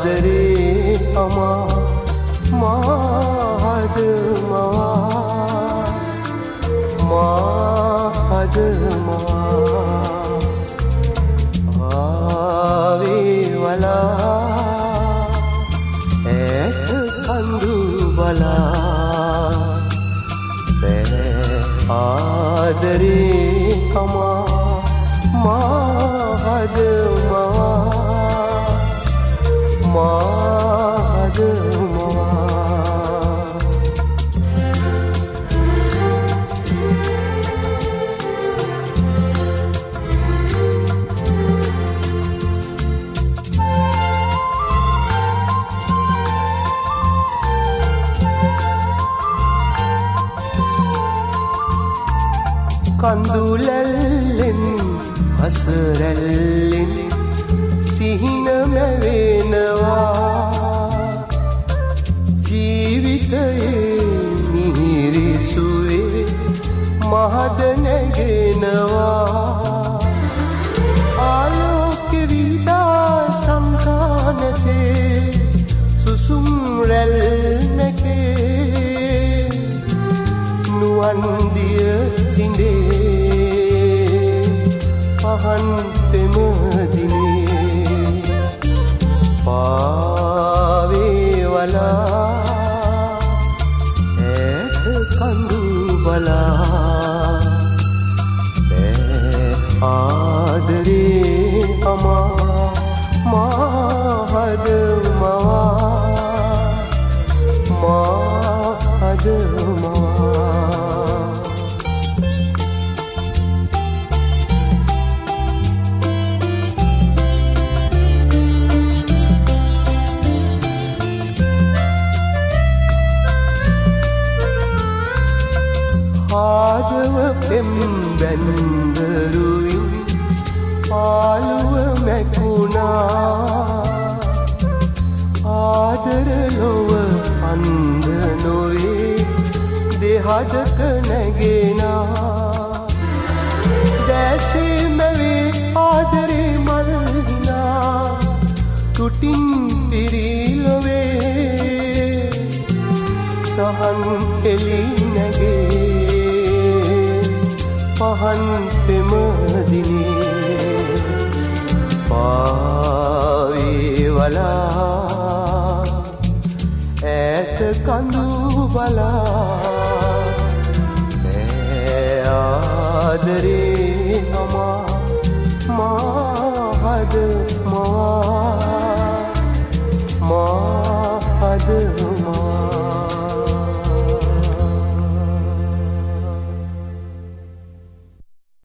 ආදරේ අමා මාහද මවා මාහද මවා ආවේ වලා ඈත කඳු බලා ආදරේ අමා මාහද මවා මාහද මවා කඳුලැල්ලෙන් හසරැල්ලෙන් සිහින මැවෙනවා ජීවිතයේ මිහිරිසුවේ මහද නැගෙනවා ආලෝක විදා සංකානසේ සුසුම් රැල් නැකේ නුවන් දිය සිඳේ පහන් පෙම දිනේ පාවේ වලා ඈත කඳු බලා ආදරේ අමා මාහද මවා මාහද මවා ආදව පෙම් බැන්දරුවින් පාළුව මැකුණා ආදර ලොව අන්ද නොවේ දෙහදක නැගෙනා දැසේ මැවේ ආදරේ මල්හිනා තුටින් පිරිලොවේ සහන් එලි නැගේ පහන් පෙම දිනේ පාවේ වලා ඈත කඳු බලා ආදරේ අමා මාහද